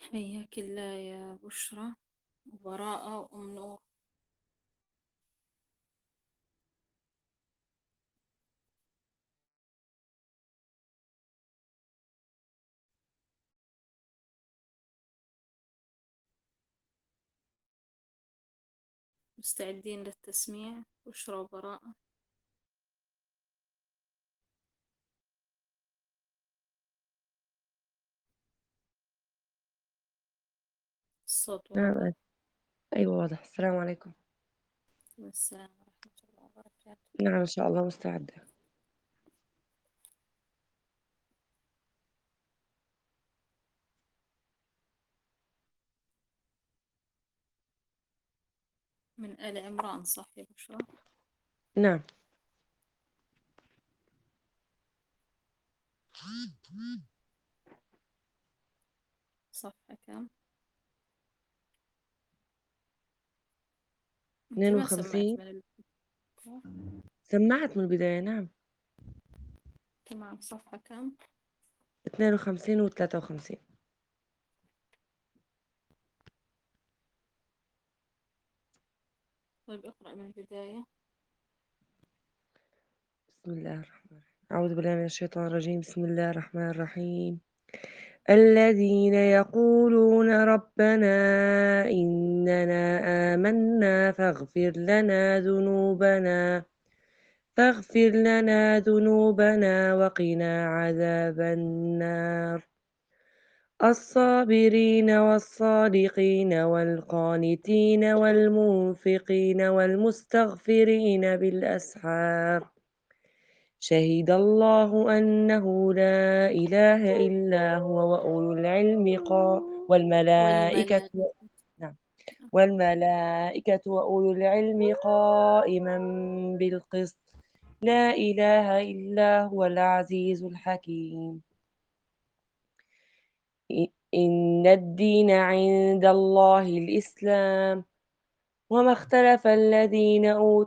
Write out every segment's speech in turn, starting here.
حياك الله يا بشرى وبراءة وأم نور. مستعدين للتسميع؟ بشرى وبراءة. الصوت واضح؟ نعم. أيوة واضح. السلام عليكم. والسلام ورحمة الله وبركاته. نعم إن شاء الله مستعدة. من آل عمران صح يا بشرى؟ نعم. صفحة كم؟ أنت اثنين ما سمعت وخمسين من الكتاب؟ سمعت من البداية. نعم. تمام، صفحة كم؟ 52 و53. طيب اقرأ من البداية. بسم الله الرحمن الرحيم. أعوذ بالله من الشيطان الرجيم. بسم الله الرحمن الرحيم. الذين يقولون ربنا إننا آمنا فاغفر لنا ذنوبنا وقنا عذاب النار. الصابرين والصادقين والقانتين والمنفقين والمستغفرين بالأسحار. شهد الله أنه لا إله إلا هو وأولو العلم والملائكة. والملائكة. نعم. والملائكة وأولو العلم قائما بالقسط. لا إله إلا هو العزيز الحكيم. إن الدين عند الله الإسلام. وما اختلف الذين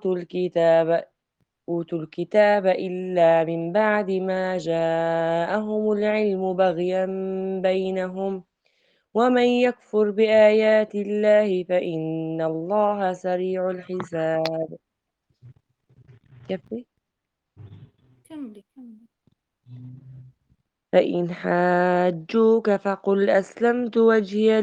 أوتوا الكتاب إلا من بعد ما جاءهم العلم بغيا بينهم. ومن يكفر بآيات الله فإن الله سريع الحساب. كيف؟ كملي كملي. فإن حاجوك فقل أسلمت وجهي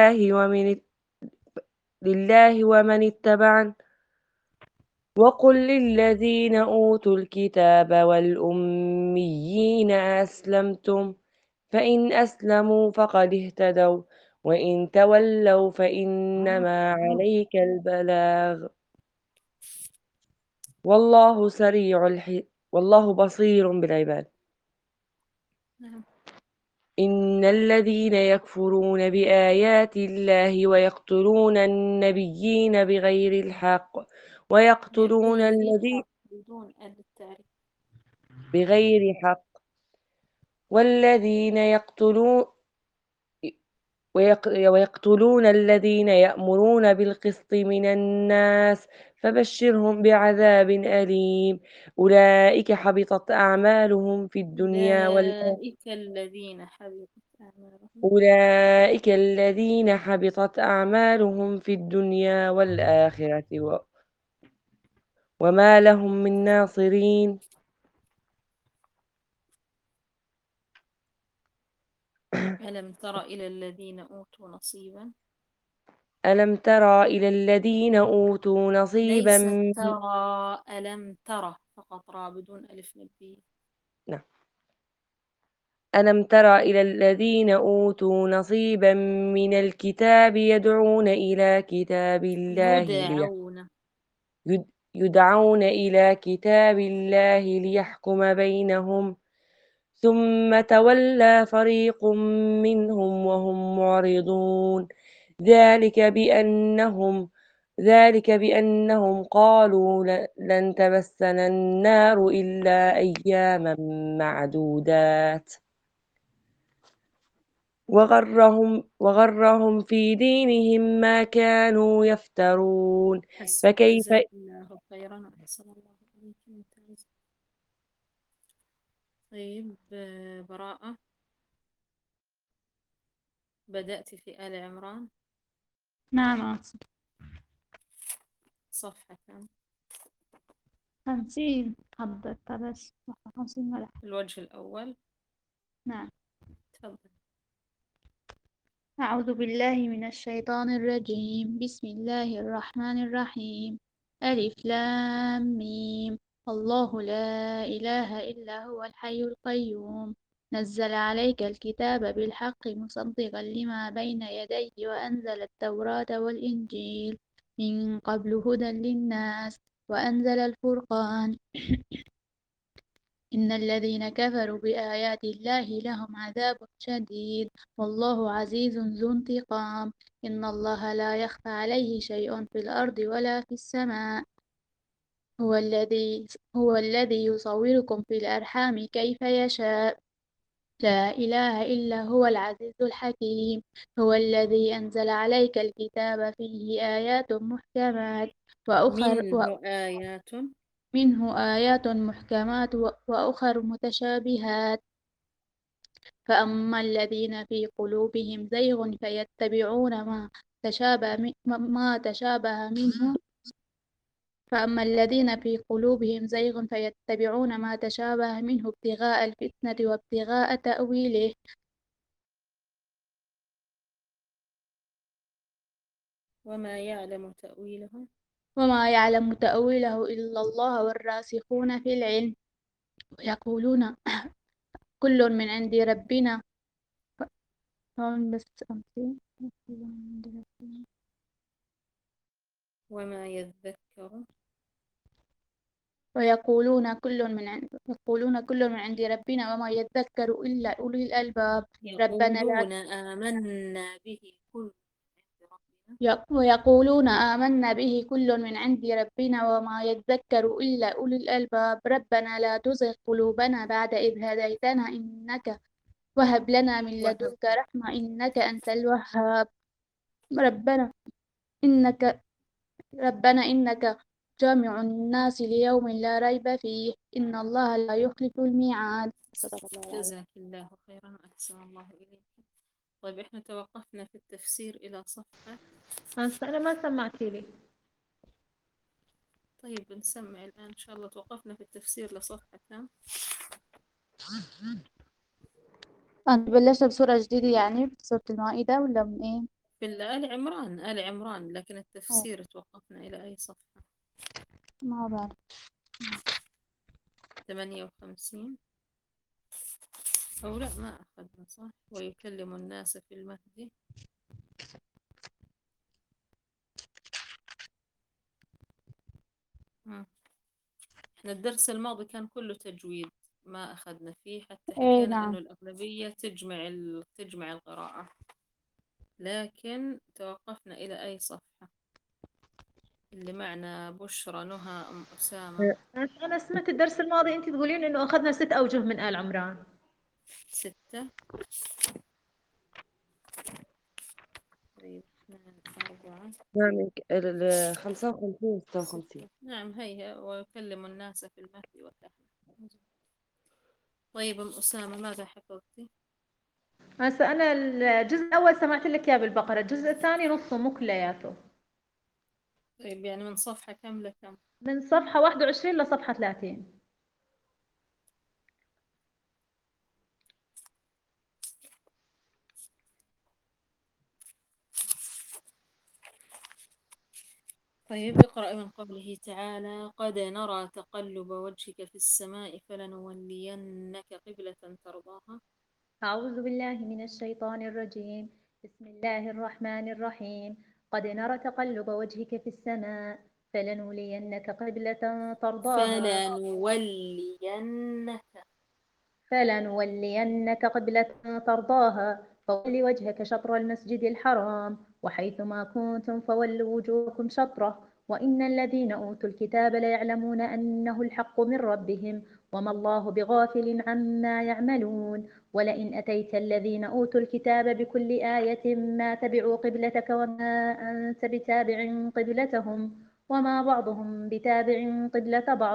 لله ومن اتبعني. وقل للذين أوتوا الكتاب والأميين أسلمتم فإن أسلموا فقد اهتدوا وإن تولوا فإنما عليك البلاغ. والله بصير بالعباد. نعم. إن الذين يكفرون بآيات الله ويقتلون النبيين بغير الحق ويقتلون بغير الذين حق بدون التعريف. بغير حق والذين ويقتلون الذين يأمرون بالقسط من الناس فبشرهم بعذاب أليم. أولئك حبطت أعمالهم في الدنيا والآخرة. أولئك الذين حبطت أعمالهم. أولئك الذين حبطت أعمالهم في الدنيا والآخرة وما لهم من ناصرين. ألم تر إلى الذين أوتوا نصيبا. ألم تر إلى الذين أوتوا نصيبا ليست ترى، ألم ترى فقط را بدون ألف مادية. نعم. ألم تر إلى الذين أوتوا نصيبا من الكتاب يدعون إلى كتاب الله يدعون. يدعون إلى كتاب الله ليحكم بينهم ثم تولى فريق منهم وهم معرضون. ذلك بأنهم ذلك بأنهم قالوا لن تمسنا النار إلا أياما معدودات وغرهم في دينهم ما كانوا يفترون. حسبك، فكيف جزاك الله خيرا وأحسن الله إليك. ممتاز. طيب، براءة. بدأت في آل عمران. نعم آسف. صفحة كم؟ 50 حضرتها بس 50 ولا حاجة. الوجه الأول. نعم. تفضل. أعوذ بالله من الشيطان الرجيم. بسم الله الرحمن الرحيم. ألف لام ميم. الله لا إله إلا هو الحي القيوم. نزل عليك الكتاب بالحق مصدقا لما بين يديه وأنزل التوراة والإنجيل من قبل هدى للناس وأنزل الفرقان. إن الذين كفروا بآيات الله لهم عذاب شديد والله عزيز ذو انتقام. إن الله لا يخفى عليه شيء في الأرض ولا في السماء. هو الذي هو الذي يصوركم في الأرحام كيف يشاء. لا إله إلا هو العزيز الحكيم. هو الذي أنزل عليك الكتاب فيه آيات محكمات منه آيات. منه آيات محكمات وأخر متشابهات. فأما الذين في قلوبهم زيغ فيتبعون ما تشابه منه فأما الذين في قلوبهم زيغ فيتبعون ما تشابه منه ابتغاء الفتنة وابتغاء تأويله. وما يعلم تأويله. وما يعلم تأويله إلا الله والراسخون في العلم ويقولون كل من عند ربنا. بس أمسي. وما يذكر. يقولون كل من عند ربنا وما يذكر إلا أولي الألباب. ربنا لا يقولون آمنا به كل من عند ربنا. ويقولون آمنا به كل من عند ربنا وما يذكر إلا أولي الألباب. ربنا لا تزغ قلوبنا بعد إذ هديتنا وهب لنا من وهب. لدنك رحمة إنك أنت الوهاب. ربنا إنك ربنا إنك جامع الناس ليوم لا ريب فيه إن الله لا يخلف الميعاد. صدق الله العظيم. جزاك الله خيرا، أحسن الله إليك. طيب إحنا توقفنا في التفسير إلى صفحة. هسه أنا ما سمعتي لي. طيب نسمع الآن إن شاء الله. توقفنا في التفسير لصفحة كم؟ أنت بلشت بسورة جديدة يعني بسورة المائدة ولا من إيه؟ في آل عمران، آل عمران، لكن أوه، التفسير توقفنا إلى أي صفحة؟ ما بعرف. 58. أو لا، ما أخذنا صح. ويكلم الناس في المهد. مم. إحنا الدرس الماضي كان كله تجويد، ما أخذنا فيه، حتى إيه حكينا إنه نعم. الأغلبية تجمع القراءة. لكن توقفنا إلى أي صفحة؟ اللي معنا بشرى، نهى، أم أسامة. هسه أنا سمعت الدرس الماضي أنت تقولين إنه أخذنا 6 أوجه من آل عمران. 6. طيب 2 4 نعم 55 56. 6. نعم هيها. ويكلم الناس في المهد وكهلا. طيب أم أسامة ماذا حفظتي؟ هسه أنا الجزء الأول سمعت لك إياه بالبقرة، الجزء الثاني نصه مو كلياته. طيب يعني من صفحة كم لكم؟ من صفحة 21 لصفحة 30. طيب اقرأ من قوله تعالى: قد نرى تقلب وجهك في السماء فلنولينك قبلة ترضاها. أعوذ بالله من الشيطان الرجيم. بسم الله الرحمن الرحيم. قد نرى تقلب وجهك في السماء فلنولينك قبلة ترضاها. فلنولينك. فلنولينك قبلة ترضاها فول وجهك شطر المسجد الحرام وحيثما كنتم فولوا وجوهكم شطره وإن الذين أوتوا الكتاب ليعلمون أنه الحق من ربهم وما الله بغافل عما يعملون ولئن أتيت الذين أوتوا الكتاب بكل آية ما تبعوا قبلتك وما أنت بتابع قبلتهم وما بعضهم بتابع قبلة بعض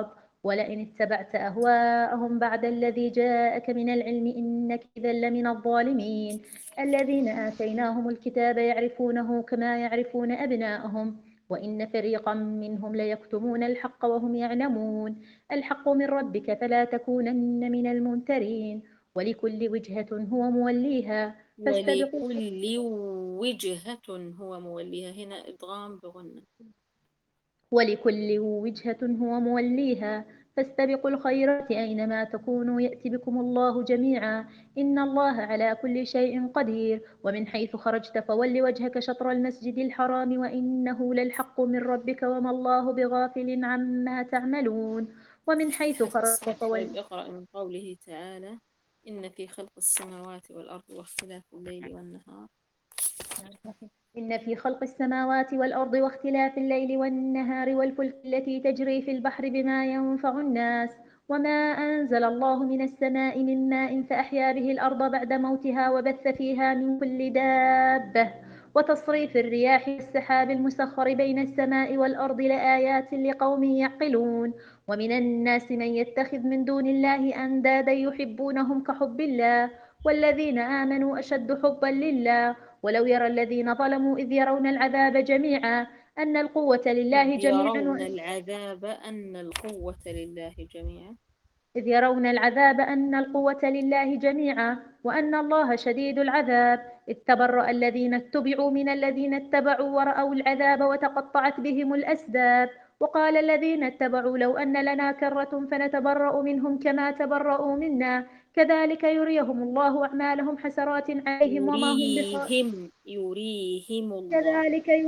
ولئن اتبعت أهواءهم بعد الذي جاءك من العلم إنك إذا لمن الظالمين. الذين آتيناهم الكتاب يعرفونه كما يعرفون أبناءهم وإن فريقا منهم ليكتمون الحق وهم يعلمون. الحق من ربك فلا تكونن من الممترين. ولكل وجهة هو موليها فاستبقوا ولكل وجهة هو موليها، هنا إدغام بغنة. ولكل وجهة هو موليها فاستبقوا الخيرات أينما تكونوا يأتي بكم الله جميعا إن الله على كل شيء قدير. ومن حيث خرجت فول وجهك شطر المسجد الحرام وإنه للحق من ربك وما الله بغافل عما تعملون. ومن حيث خرجت طيب فول اقرأ من قوله تعالى: إن في خلق السماوات والأرض واختلاف الليل والنهار. إن في خلق السماوات والأرض واختلاف الليل والنهار والفلك التي تجري في البحر بما ينفع الناس وما أنزل الله من السماء من ماء فأحيا به الأرض بعد موتها وبث فيها من كل دابة وتصريف الرياح والسحاب المسخر بين السماء والأرض لآيات لقوم يعقلون. ومن الناس من يتخذ من دون الله أندادا يحبونهم كحب الله والذين آمنوا أشد حبا لله. ولو يرى الذين ظلموا إذ يرون العذاب جميعا أن القوة لله إذ جميعا يرون العذاب أن القوة لله جميعا. إذ يرون العذاب أن القوة لله جميعا وأن الله شديد العذاب. إذ تبرأ الذين اتبعوا من الذين اتبعوا ورأوا العذاب وتقطعت بهم الأسباب. وقال الذين اتبعوا لو أن لنا كرة فنتبرأ منهم كما تبرأوا منا كذلك يريهم الله أعمالهم حسرات عليهم وما هم يريهم الله.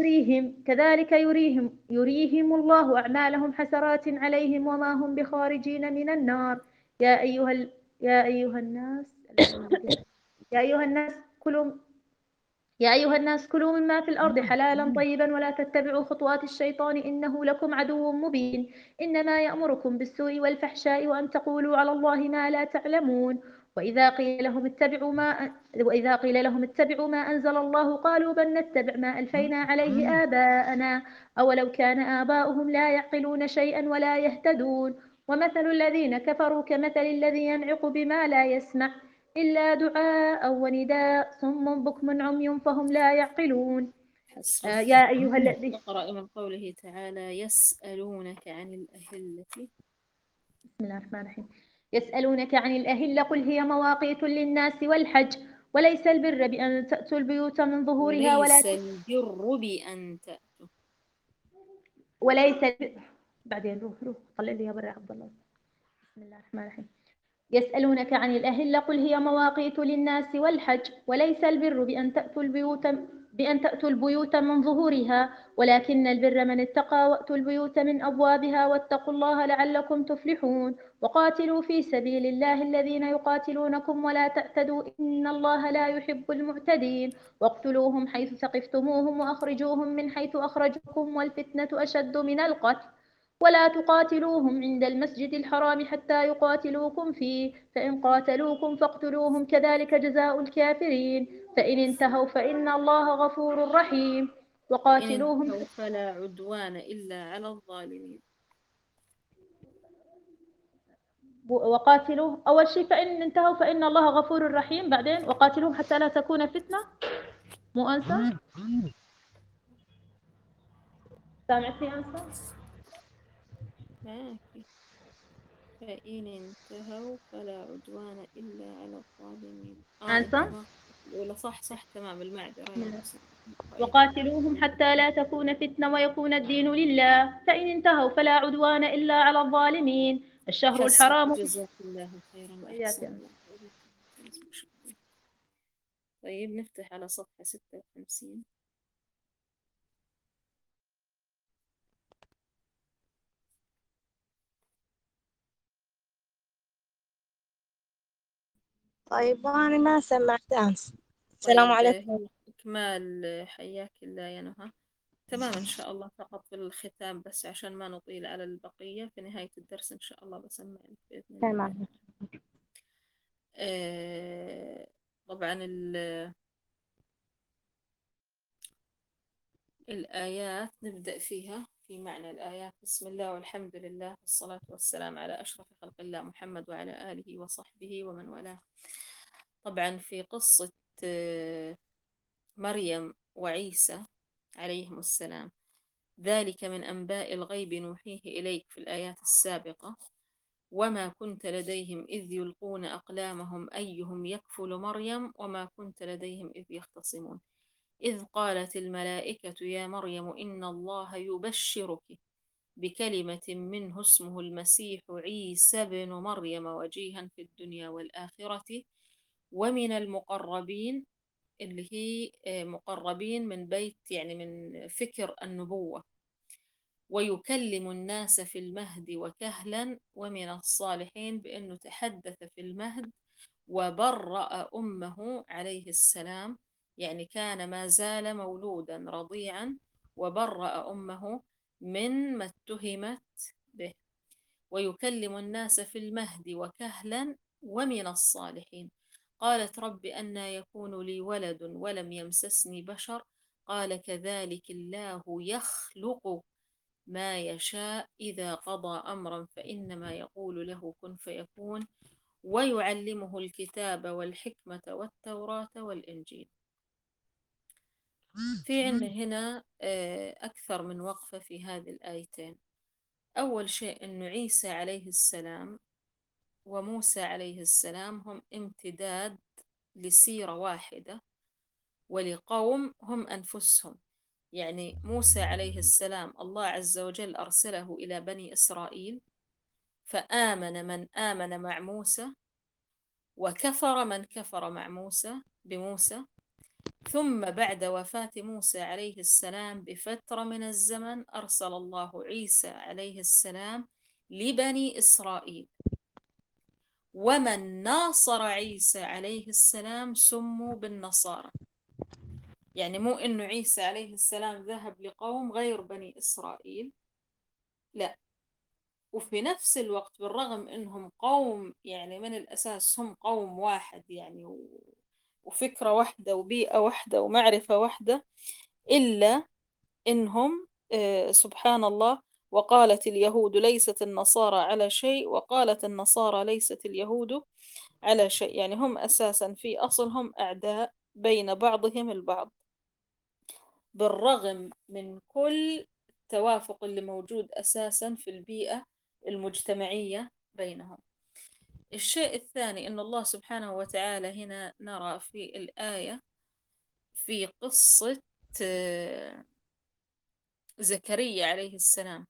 يريهم الله أعمالهم حسرات عليهم وما هم بخارجين من النار. يا أيها ال... يا أيها الناس يا أيها الناس كلوا يا أيها الناس كلوا مما في الأرض حلالا طيبا ولا تتبعوا خطوات الشيطان إنه لكم عدو مبين. إنما يأمركم بالسوء والفحشاء وأن تقولوا على الله ما لا تعلمون. وإذا قيل لهم اتبعوا ما أنزل الله قالوا بل نتبع ما ألفينا عليه آباءنا أولو كان آباؤهم لا يعقلون شيئا ولا يهتدون. ومثل الذين كفروا كمثل الذي ينعق بما لا يسمع إلا دعاء ونداء صم بكم عمي فهم لا يعقلون. حسبك. يا أيها الذين اقرأ من قوله تعالى: يسألونك عن الأهلة. بسم الله الرحمن الرحيم. يسألونك عن الأهلة قل هي مواقيت للناس والحج وليس البر بأن تأتوا البيوت من ظهورها وليس البر بأن تأتوا. وليس بعدين روح طلع لي يا برا عبد الله. بسم الله الرحمن الرحيم. يسألونك عن الأهلة قل هي مواقيت للناس والحج وليس البر بأن تأتوا البيوت من ظهورها ولكن البر من اتقى وأتوا البيوت من أبوابها واتقوا الله لعلكم تفلحون. وقاتلوا في سبيل الله الذين يقاتلونكم ولا تعتدوا إن الله لا يحب المعتدين. واقتلوهم حيث ثقفتموهم وأخرجوهم من حيث أخرجوكم والفتنة أشد من القتل ولا تقاتلوهم عند المسجد الحرام حتى يقاتلوكم فيه فإن قاتلوكم فاقتلوهم كذلك جزاء الكافرين. فإن انتهوا فإن الله غفور رحيم. فإن وقاتلوهم انتهوا فلا عدوان إلا على الظالمين. وقاتلوه أول شيء فإن انتهوا فإن الله غفور رحيم بعدين وقاتلوهم حتى لا تكون فتنة. مو أنسى سامعتني أنسى ماشي. فإن انتهوا فلا عدوان إلا على الظالمين. أنت أنسى ما الأولى صح تمام. المعذرة بسم يا الله. حسن. طيب. وقاتلوهم حتى لا تكون فتنة ويكون الدين لله فإن انتهوا فلا عدوان إلا على الظالمين. الشهر حسبك، الحرام جزاك الله خيرا وأحسن وإياك. الله إليك. طيب نفتح على صفحة 56. طيب أنا ما سمعت أمس. السلام طيب عليكم. إكمال. حياك الله يا نهى. تمام إن شاء الله. فقط في الختام بس عشان ما نطيل على البقية، في نهاية الدرس إن شاء الله بسمع لك بإذن الله تعالى. تمام. طبعا الآيات نبدأ فيها. في معنى الآيات. بسم الله والحمد لله والصلاة والسلام على أشرف خلق الله محمد وعلى آله وصحبه ومن والاه. طبعا في قصة آه، مريم وعيسى عليهم السلام، ذلك من أنباء الغيب نوحيه إليك في الآيات السابقة. وما كنت لديهم إذ يلقون أقلامهم أيهم يكفل مريم وما كنت لديهم إذ يختصمون إذ قالت الملائكة يا مريم إن الله يبشرك بكلمة منه اسمه المسيح عيسى بن مريم وجيها في الدنيا والآخرة ومن المقربين، اللي هي مقربين من بيت يعني من فكر النبوة، ويكلم الناس في المهد وكهلا ومن الصالحين، بأنه تحدث في المهد وبرأ أمه عليه السلام، يعني كان ما زال مولودا رضيعا، وبرأ أمه من ما اتهمت به. ويكلم الناس في المهد وكهلا ومن الصالحين. قالت رب أنى يكون لي ولد ولم يمسسني بشر قال كذلك الله يخلق ما يشاء إذا قضى أمرا فإنما يقول له كن فيكون. ويعلمه الكتاب والحكمة والتوراة والإنجيل. في عندنا هنا أكثر من وقفة في هذه الآيتين. أول شيء أنه عيسى عليه السلام وموسى عليه السلام هم امتداد لسيرة واحدة ولقوم هم أنفسهم. يعني موسى عليه السلام الله عز وجل أرسله إلى بني إسرائيل، فآمن من آمن مع موسى وكفر من كفر مع موسى بموسى. ثم بعد وفاة موسى عليه السلام بفترة من الزمن أرسل الله عيسى عليه السلام لبني إسرائيل، ومن ناصر عيسى عليه السلام سموا بالنصارى. يعني مو إنه عيسى عليه السلام ذهب لقوم غير بني إسرائيل، لا، وفي نفس الوقت بالرغم إنهم قوم يعني من الأساس هم قوم واحد يعني وفكرة واحدة وبيئة واحدة ومعرفة واحدة، إلا إنهم سبحان الله، وقالت اليهود ليست النصارى على شيء وقالت النصارى ليست اليهود على شيء. يعني هم أساسا في أصلهم أعداء بين بعضهم البعض، بالرغم من كل التوافق اللي موجود أساسا في البيئة المجتمعية بينهم. الشيء الثاني أن الله سبحانه وتعالى هنا نرى في الآية في قصة آه، زكريا عليه السلام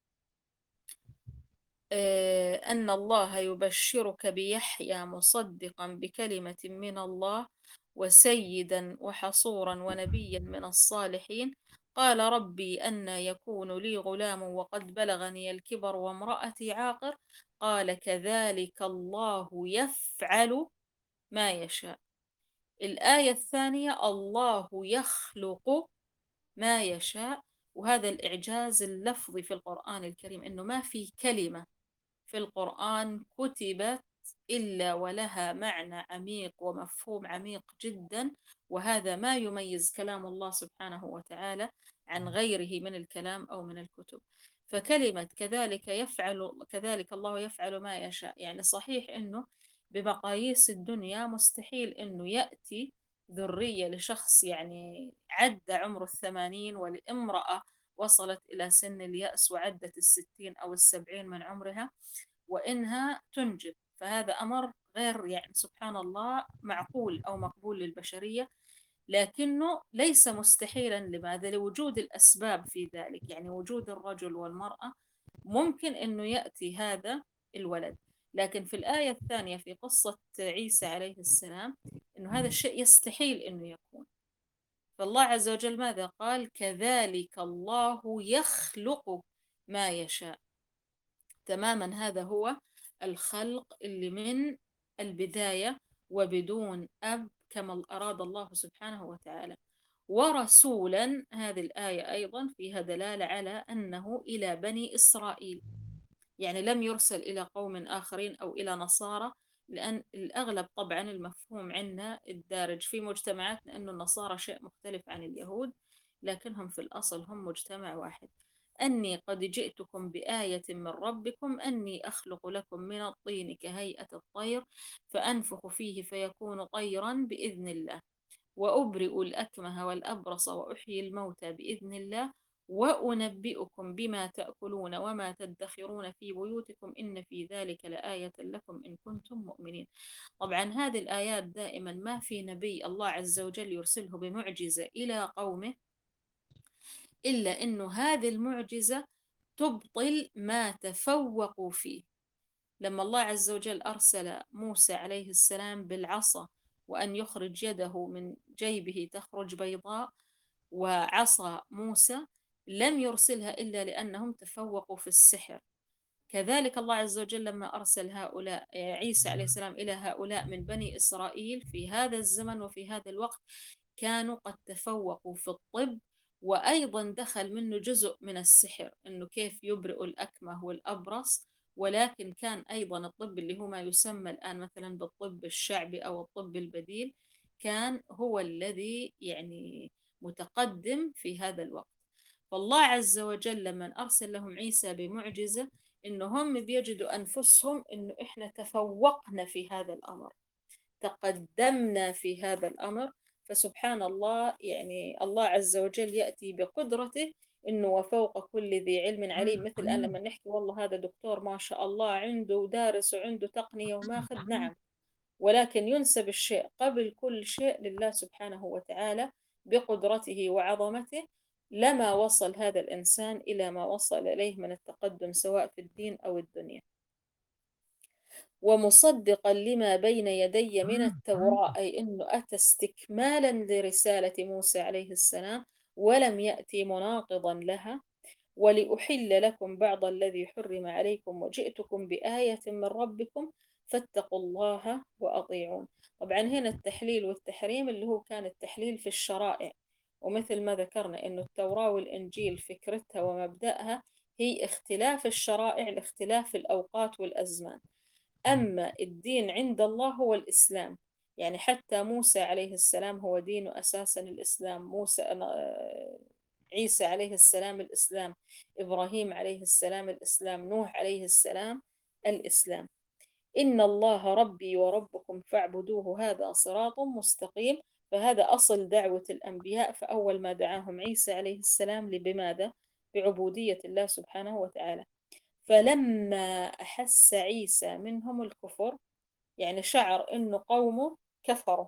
أن الله يبشرك بيحيى مصدقا بكلمة من الله وسيدا وحصورا ونبيا من الصالحين قال ربي أن يكون لي غلام وقد بلغني الكبر وامرأتي عاقر قال كذلك الله يفعل ما يشاء. الآية الثانية الله يخلق ما يشاء، وهذا الإعجاز اللفظي في القرآن الكريم، إنه ما في كلمة في القرآن كتبت إلا ولها معنى عميق ومفهوم عميق جدا، وهذا ما يميز كلام الله سبحانه وتعالى عن غيره من الكلام أو من الكتب. فكلمة كذلك يفعل، كذلك الله يفعل ما يشاء، يعني صحيح أنه بمقاييس الدنيا مستحيل أنه يأتي ذرية لشخص يعني عدى عمر 80 ولامرأة وصلت إلى سن اليأس وعدت 60 أو 70 من عمرها وإنها تنجب، فهذا أمر غير يعني سبحان الله معقول أو مقبول للبشرية، لكنه ليس مستحيلا. لماذا؟ لوجود الأسباب في ذلك، يعني وجود الرجل والمرأة ممكن أنه يأتي هذا الولد. لكن في الآية الثانية في قصة عيسى عليه السلام أنه هذا الشيء يستحيل أنه يكون. فالله عز وجل ماذا قال؟ كذلك الله يخلق ما يشاء. تماما هذا هو الخلق اللي من البداية وبدون أب كما أراد الله سبحانه وتعالى. ورسولا، هذه الآية أيضا فيها دلالة على أنه إلى بني إسرائيل، يعني لم يرسل إلى قوم آخرين أو إلى نصارى، لأن الأغلب طبعا المفهوم عندنا الدارج في مجتمعاتنا أن النصارى شيء مختلف عن اليهود، لكنهم في الأصل هم مجتمع واحد. أني قد جئتكم بآية من ربكم أني أخلق لكم من الطين كهيئة الطير فأنفخ فيه فيكون طيرا بإذن الله وأبرئ الأكمه والأبرص وأحيي الموتى بإذن الله وأنبئكم بما تأكلون وما تدخرون في بيوتكم إن في ذلك لآية لكم إن كنتم مؤمنين. طبعا هذه الآيات دائما ما في نبي الله عز وجل يرسله بمعجزة إلى قومه إلا أنه هذه المعجزة تبطل ما تفوقوا فيه. لما الله عز وجل أرسل موسى عليه السلام بالعصا وأن يخرج يده من جيبه تخرج بيضاء، وعصا موسى لم يرسلها إلا لأنهم تفوقوا في السحر. كذلك الله عز وجل لما أرسل هؤلاء عيسى عليه السلام إلى هؤلاء من بني إسرائيل في هذا الزمن وفي هذا الوقت كانوا قد تفوقوا في الطب، وأيضا دخل منه جزء من السحر أنه كيف يبرئ الأكمه والأبرص. ولكن كان أيضا الطب اللي هو ما يسمى الآن مثلا بالطب الشعبي أو الطب البديل كان هو الذي يعني متقدم في هذا الوقت. فالله عز وجل لما أرسل لهم عيسى بمعجزة إنه هم بيجدوا أنفسهم إنه إحنا تفوقنا في هذا الأمر، تقدمنا في هذا الأمر. فسبحان الله يعني الله عز وجل يأتي بقدرته إنه وفوق كل ذي علم عليم. مثل الآن لما نحكي والله هذا دكتور ما شاء الله عنده دارس وعنده تقنية وماخذ، نعم، ولكن ينسب الشيء قبل كل شيء لله سبحانه وتعالى بقدرته وعظمته. لما وصل هذا الإنسان إلى ما وصل إليه من التقدم سواء في الدين أو الدنيا. ومصدقا لما بين يدي من التوراة، أي أنه أتى استكمالا لرسالة موسى عليه السلام ولم يأتي مناقضا لها. ولأحل لكم بعض الذي حرم عليكم وجئتكم بآية من ربكم فاتقوا الله وأطيعون. طبعا هنا التحليل والتحريم اللي هو كان التحليل في الشرائع، ومثل ما ذكرنا أنه التوراة والإنجيل فكرتها ومبدأها هي اختلاف الشرائع لاختلاف الأوقات والأزمان. أما الدين عند الله هو الإسلام. يعني حتى موسى عليه السلام هو دينه أساسا الإسلام، عيسى عليه السلام الإسلام، إبراهيم عليه السلام الإسلام، نوح عليه السلام الإسلام. إن الله ربي وربكم فاعبدوه هذا صراط مستقيم. فهذا أصل دعوة الأنبياء. فأول ما دعاهم عيسى عليه السلام بماذا؟ بعبودية الله سبحانه وتعالى. فلما أحس عيسى منهم الكفر، يعني شعر إنه قومه كفروا،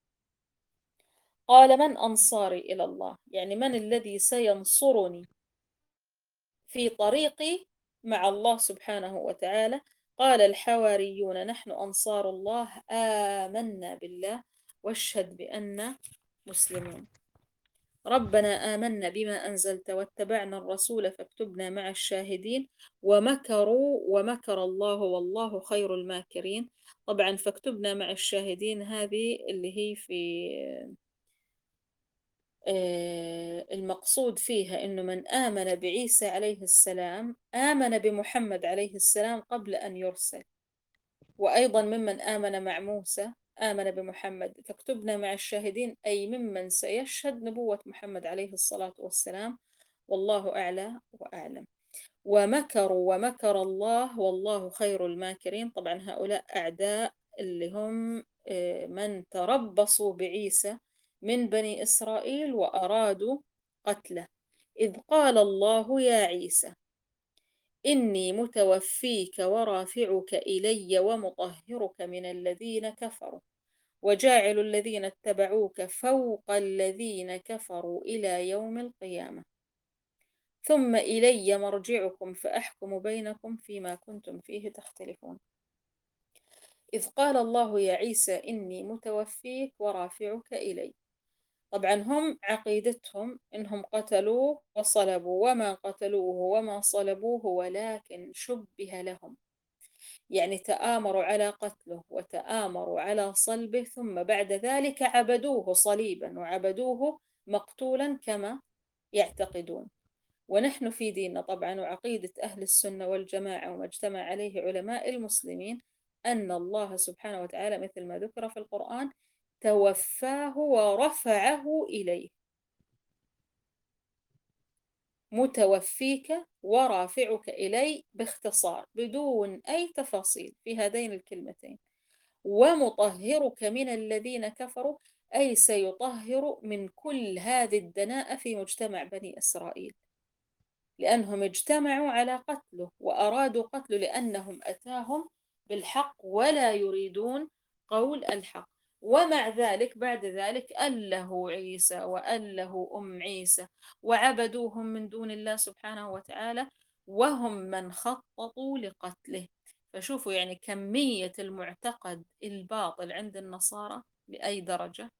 قال من أنصاري إلى الله؟ يعني من الذي سينصرني في طريقي مع الله سبحانه وتعالى؟ قال الحواريون نحن أنصار الله آمنا بالله واشهد بأننا مسلمون. ربنا آمنا بما أنزلت واتبعنا الرسول فاكتبنا مع الشاهدين ومكروا ومكر الله والله خير الماكرين. طبعا فاكتبنا مع الشاهدين هذه اللي هي في المقصود فيها إنه من آمن بعيسى عليه السلام آمن بمحمد عليه السلام قبل أن يرسل، وأيضا ممن آمن مع موسى آمن بمحمد. فاكتبنا مع الشاهدين أي ممن سيشهد نبوة محمد عليه الصلاة والسلام، والله أعلى وأعلم. ومكروا ومكر الله والله خير الماكرين. طبعا هؤلاء أعداء اللي هم من تربصوا بعيسى من بني إسرائيل وأرادوا قتله. إذ قال الله يا عيسى إني متوفيك ورافعك إلي ومطهرك من الذين كفروا وجاعل الذين اتبعوك فوق الذين كفروا إلى يوم القيامة ثم إلي مرجعكم فأحكم بينكم فيما كنتم فيه تختلفون. إذ قال الله يا عيسى إني متوفيك ورافعك إلي. طبعا هم عقيدتهم إنهم قتلوه وصلبوا، وما قتلوه وما صلبوه ولكن شبه لهم، يعني تآمروا على قتله وتآمروا على صلبه، ثم بعد ذلك عبدوه صليبا وعبدوه مقتولا كما يعتقدون. ونحن في ديننا طبعا وعقيدة أهل السنة والجماعة وما اجتمع عليه علماء المسلمين أن الله سبحانه وتعالى مثل ما ذكر في القرآن توفاه ورفعه إليه. متوفيك ورافعك إلي باختصار بدون أي تفاصيل في هذين الكلمتين، ومطهرك من الذين كفروا، أي سيطهر من كل هذه الدناءة في مجتمع بني إسرائيل، لأنهم اجتمعوا على قتله وأرادوا قتله لأنهم أتاهم بالحق ولا يريدون قول الحق. ومع ذلك بعد ذلك أله عيسى وأله أم عيسى وعبدوهم من دون الله سبحانه وتعالى، وهم من خططوا لقتله. فشوفوا يعني كمية المعتقد الباطل عند النصارى لأي درجة.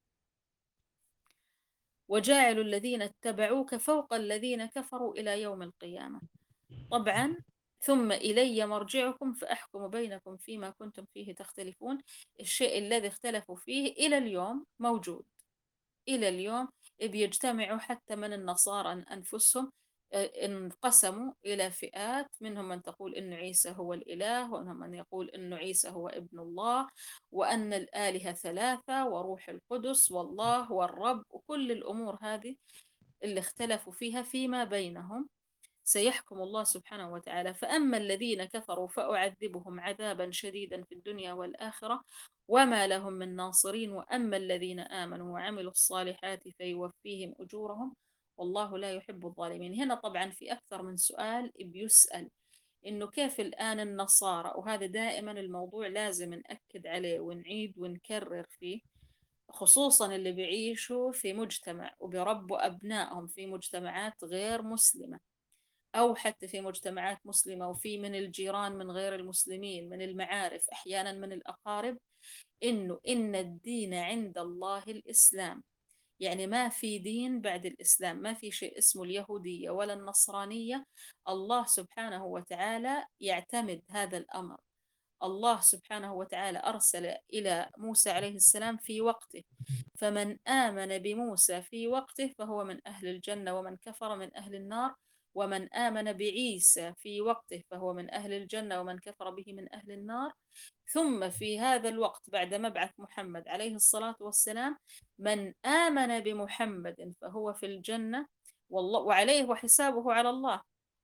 وجاعل الذين اتبعوك فوق الذين كفروا إلى يوم القيامة. طبعا ثم إلي مرجعكم فأحكم بينكم فيما كنتم فيه تختلفون. الشيء الذي اختلفوا فيه إلى اليوم موجود، إلى اليوم بيجتمعوا حتى من النصارى أنفسهم، انقسموا إلى فئات، منهم من تقول إن عيسى هو الإله، ومنهم من يقول إن عيسى هو ابن الله، وأن الآلهة ثلاثة وروح القدس والله والرب، وكل الأمور هذه اللي اختلفوا فيها فيما بينهم سيحكم الله سبحانه وتعالى. فأما الذين كفروا فأعذبهم عذابا شديدا في الدنيا والآخرة وما لهم من ناصرين، وأما الذين آمنوا وعملوا الصالحات فيوفيهم أجورهم والله لا يحب الظالمين. هنا طبعا في أكثر من سؤال بيسأل إنه كيف الآن النصارى، وهذا دائما الموضوع لازم نأكد عليه ونعيد ونكرر فيه، خصوصا اللي بيعيشوا في مجتمع وبيربوا أبنائهم في مجتمعات غير مسلمة، أو حتى في مجتمعات مسلمة وفي من الجيران من غير المسلمين، من المعارف أحيانا من الأقارب، إنه إن الدين عند الله الإسلام. يعني ما في دين بعد الإسلام، ما في شيء اسمه اليهودية ولا النصرانية. الله سبحانه وتعالى يعتمد هذا الأمر. الله سبحانه وتعالى أرسل إلى موسى عليه السلام في وقته، فمن آمن بموسى في وقته فهو من أهل الجنة، ومن كفر من أهل النار. ومن آمن بعيسى في وقته فهو من أهل الجنة، ومن كفر به من أهل النار. ثم في هذا الوقت بعد مبعث محمد عليه الصلاة والسلام، من آمن بمحمد فهو في الجنة والله وعليه وحسابه على الله،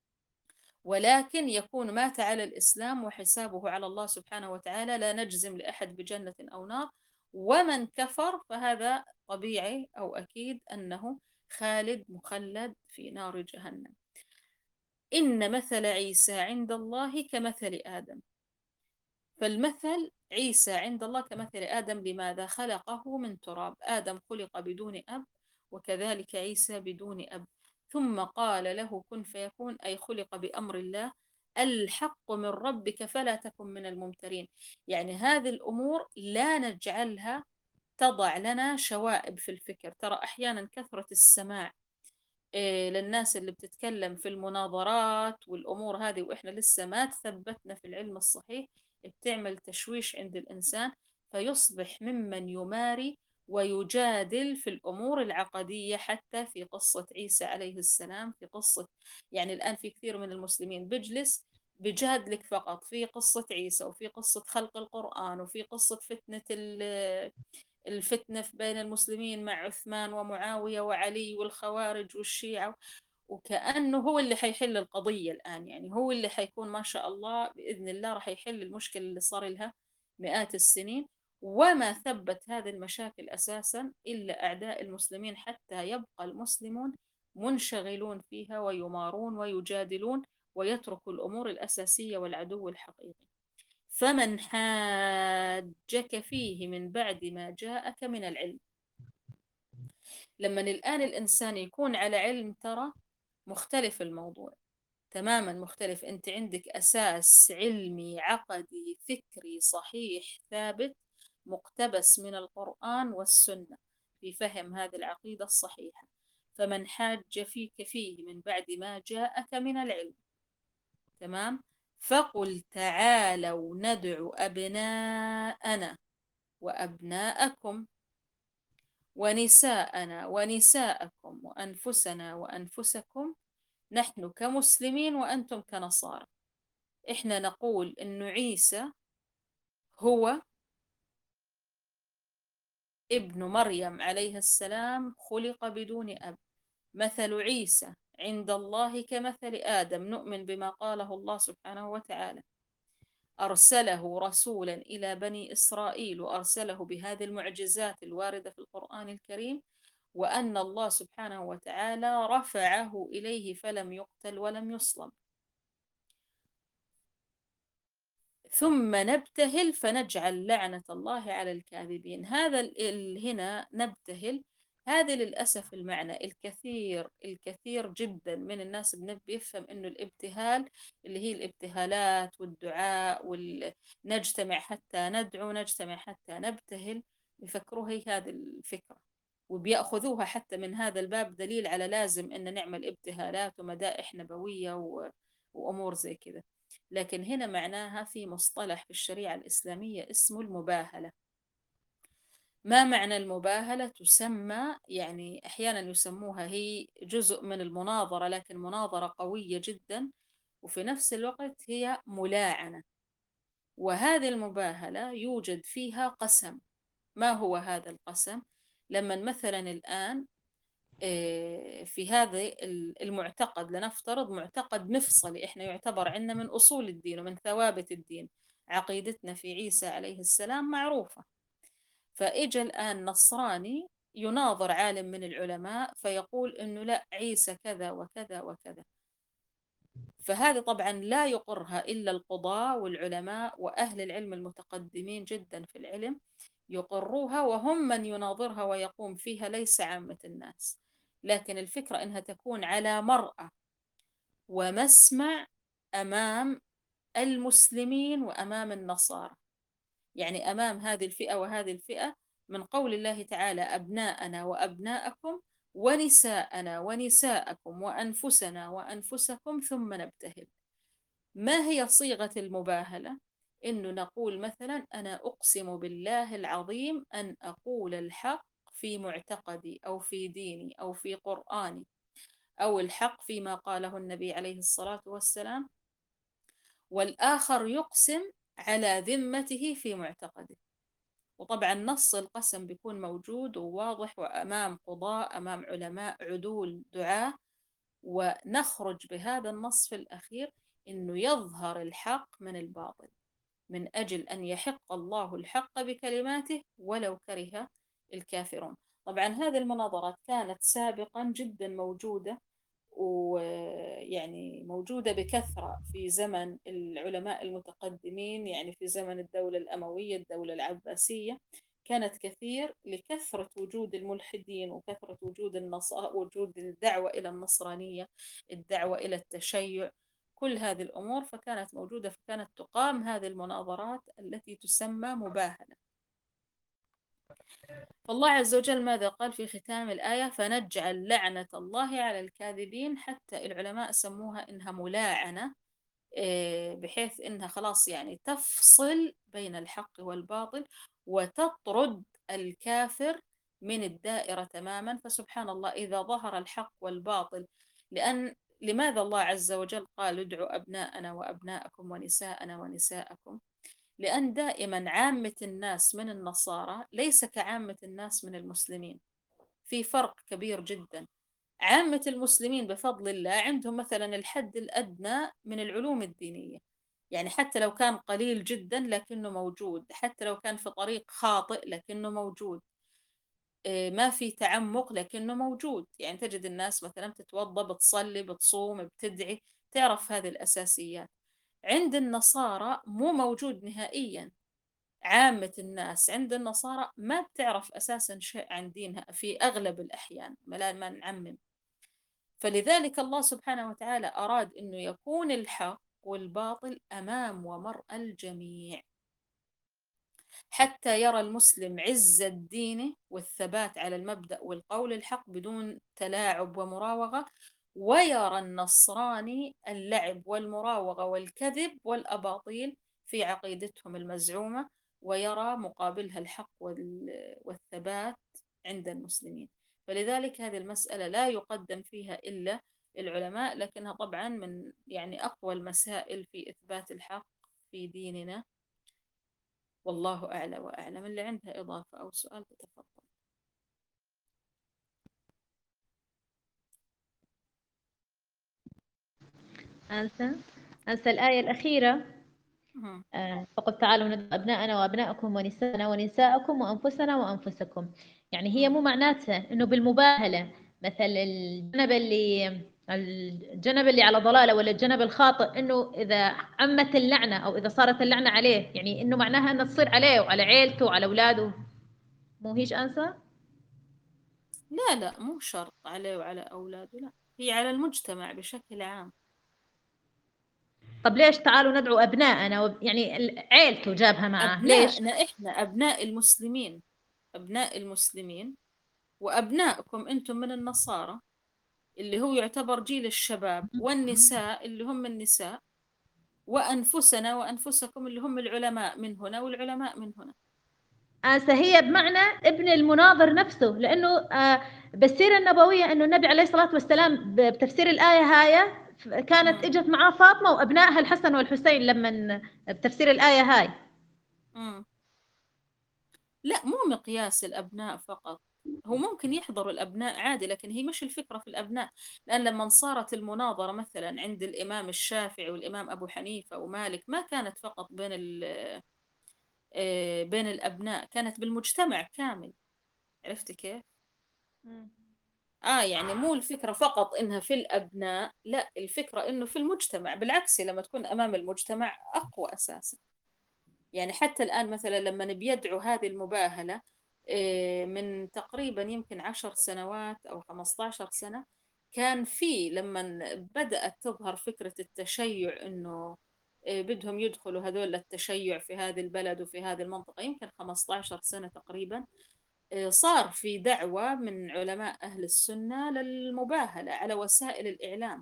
ولكن يكون مات على الإسلام وحسابه على الله سبحانه وتعالى، لا نجزم لأحد بجنة أو نار. ومن كفر فهذا طبيعي أو أكيد أنه خالد مخلد في نار جهنم. إن مثل عيسى عند الله كمثل آدم. فالمثل عيسى عند الله كمثل آدم، لماذا؟ خلقه من تراب. آدم خلق بدون أب، وكذلك عيسى بدون أب. ثم قال له كن فيكون، أي خلق بأمر الله، الحق من ربك فلا تكن من الممترين. يعني هذه الأمور لا نجعلها تضع لنا شوائب في الفكر. ترى أحيانا كثرة السماع للناس اللي بتتكلم في المناظرات والأمور هذه وإحنا لسه ما تثبتنا في العلم الصحيح، بتعمل تشويش عند الإنسان، فيصبح ممن يماري ويجادل في الأمور العقدية. حتى في قصة عيسى عليه السلام، في قصة، يعني الآن في كثير من المسلمين بجلس بجادلك فقط في قصة عيسى، وفي قصة خلق القرآن، وفي قصة فتنة الفتنة بين المسلمين مع عثمان ومعاوية وعلي والخوارج والشيعة، وكأنه هو اللي حيحل القضية الآن. يعني هو اللي حيكون ما شاء الله بإذن الله راح يحل المشكلة اللي صار لها مئات السنين. وما ثبت هذه المشاكل أساسا إلا أعداء المسلمين، حتى يبقى المسلمون منشغلون فيها ويمارون ويجادلون ويتركوا الأمور الأساسية والعدو الحقيقي. فمن حاجك فيه من بعد ما جاءك من العلم. لما الآن الإنسان يكون على علم ترى مختلف الموضوع تماما، مختلف. أنت عندك أساس علمي عقدي فكري صحيح ثابت مقتبس من القرآن والسنة في فهم هذه العقيدة الصحيحة. فمن حاج فيك فيه من بعد ما جاءك من العلم، تمام، فقل تعالوا ندع أبناءنا وأبناءكم ونساءنا ونساءكم وأنفسنا وأنفسكم، نحن كمسلمين وأنتم كنصارى. إحنا نقول إنه عيسى هو ابن مريم عليه السلام، خلق بدون أب. مثل عيسى عند الله كمثل آدم، نؤمن بما قاله الله سبحانه وتعالى. أرسله رسولا إلى بني إسرائيل وأرسله بهذه المعجزات الواردة في القرآن الكريم، وأن الله سبحانه وتعالى رفعه إليه فلم يقتل ولم يصلب. ثم نبتهل فنجعل لعنة الله على الكاذبين. هذا هنا نبتهل، هذا للأسف المعنى الكثير جدا من الناس بيفهم إنه الابتهال اللي هي الابتهالات والدعاء نجتمع حتى ندعو، نجتمع حتى نبتهل، يفكروها هي هذه الفكرة، وبيأخذوها حتى من هذا الباب دليل على لازم إن نعمل ابتهالات ومدائح نبوية وأمور زي كذا. لكن هنا معناها في مصطلح في الشريعة الإسلامية اسمه المباهلة. ما معنى المباهلة؟ تسمى، يعني أحيانا يسموها هي جزء من المناظرة، لكن مناظرة قوية جدا، وفي نفس الوقت هي ملاعنة. وهذه المباهلة يوجد فيها قسم. ما هو هذا القسم؟ لما مثلا الآن في هذا المعتقد، لنفترض معتقد مفصلي احنا يعتبر عندنا من أصول الدين ومن ثوابت الدين، عقيدتنا في عيسى عليه السلام معروفة. فإجا الآن نصراني يناظر عالم من العلماء فيقول إنه لا، عيسى كذا وكذا وكذا، فهذه طبعا لا يقرها إلا القضاة والعلماء وأهل العلم المتقدمين جدا في العلم، يقروها وهم من يناظرها ويقوم فيها، ليس عامة الناس. لكن الفكرة إنها تكون على مرأى ومسمع أمام المسلمين وأمام النصارى، يعني أمام هذه الفئة وهذه الفئة، من قول الله تعالى أبناءنا وأبناءكم ونساءنا ونساءكم وأنفسنا وأنفسكم ثم نبتهل. ما هي صيغة المباهلة؟ إنه نقول مثلا أنا أقسم بالله العظيم أن أقول الحق في معتقدي أو في ديني أو في قرآني، أو الحق فيما قاله النبي عليه الصلاة والسلام، والآخر يقسم على ذمته في معتقده. وطبعا نص القسم بيكون موجود وواضح وأمام قضاء، أمام علماء عدول دعاة، ونخرج بهذا النص في الأخير إنه يظهر الحق من الباطل، من أجل أن يحق الله الحق بكلماته ولو كره الكافرون. طبعا هذه المناظرات كانت سابقا جدا موجودة، ويعني موجودة بكثرة في زمن العلماء المتقدمين، يعني في زمن الدولة الأموية، الدولة العباسية، كانت كثير لكثرة وجود الملحدين وكثرة وجود الدعوة إلى النصرانية، الدعوة إلى التشيع، كل هذه الأمور فكانت موجودة، فكانت تقام هذه المناظرات التي تسمى مباهلة. فالله عز وجل ماذا قال في ختام الآية؟ فنجعل لعنة الله على الكاذبين. حتى العلماء سموها إنها ملاعنة، بحيث إنها خلاص يعني تفصل بين الحق والباطل وتطرد الكافر من الدائرة تماما. فسبحان الله إذا ظهر الحق والباطل، لماذا الله عز وجل قال ادعوا أبناءنا وأبناءكم ونساءنا ونساءكم؟ لأن دائما عامة الناس من النصارى ليس كعامة الناس من المسلمين، في فرق كبير جدا. عامة المسلمين بفضل الله عندهم مثلا الحد الأدنى من العلوم الدينية، يعني حتى لو كان قليل جدا لكنه موجود، حتى لو كان في طريق خاطئ لكنه موجود، ما في تعمق لكنه موجود. يعني تجد الناس مثلا تتوضأ، بتصلي، بتصوم، بتدعي، تعرف هذه الأساسيات. عند النصارى مو موجود نهائيا. عامة الناس عند النصارى ما بتعرف أساسا شيء عن دينها في أغلب الأحيان، ما نعمم. فلذلك الله سبحانه وتعالى أراد أنه يكون الحق والباطل أمام ومرأى الجميع، حتى يرى المسلم عزة دينه والثبات على المبدأ والقول الحق بدون تلاعب ومراوغة، ويرى النصراني اللعب والمراوغة والكذب والأباطيل في عقيدتهم المزعومة، ويرى مقابلها الحق والثبات عند المسلمين. فلذلك هذه المسألة لا يقدم فيها إلا العلماء، لكنها طبعا من يعني أقوى المسائل في إثبات الحق في ديننا. والله أعلى وأعلم. اللي عندها إضافة أو سؤال تتفضل. أنسى الآية الأخيرة. مم. فقل تعالوا ندعو أبناءنا وأبناءكم ونساءنا ونساءكم وأنفسنا وأنفسكم. يعني هي مو معناتها إنه بالمباهلة مثل الجنب اللي على ضلالة ولا الجنب الخاطئ، إنه إذا عمت اللعنة أو إذا صارت اللعنة عليه، يعني إنه معناها إنها تصير عليه وعلى عيلته وعلى أولاده. مو هيش أنسى؟ لا لا، مو شرط عليه وعلى أولاده، لا، هي على المجتمع بشكل عام. طب ليش تعالوا ندعو أبناءنا يعني عيلته جابها معاه ليش؟ أبنائنا إحنا أبناء المسلمين، أبناء المسلمين، وأبنائكم أنتم من النصارى اللي هو يعتبر جيل الشباب، والنساء اللي هم النساء، وأنفسنا وأنفسكم اللي هم العلماء من هنا والعلماء من هنا. هي بمعنى ابن المناظر نفسه، لأنه بالسيرة النبوية أنه النبي عليه الصلاة والسلام بتفسير الآية هاي كانت مم. إجت معاه فاطمة وأبنائها الحسن والحسين لما بتفسير الآية هاي. مم. لا، مو مقياس الأبناء فقط، هو ممكن يحضروا الأبناء عادي، لكن هي مش الفكرة في الأبناء. لأن لما صارت المناظرة مثلا عند الإمام الشافعي والإمام أبو حنيفة ومالك، ما كانت فقط بين الأبناء، كانت بالمجتمع كامل. عرفت كيف؟ يعني مو الفكرة فقط إنها في الأبناء، لا، الفكرة إنه في المجتمع، بالعكس لما تكون أمام المجتمع أقوى أساسا. يعني حتى الآن مثلا لما بيدعوا هذه المباهلة، من تقريبا يمكن 10 سنوات أو 15 سنة، كان في لما بدأت تظهر فكرة التشيع، إنه بدهم يدخلوا هذول التشيع في هذه البلد وفي هذه المنطقة، يمكن 15 سنة تقريبا، صار في دعوة من علماء أهل السنة للمباهلة على وسائل الإعلام.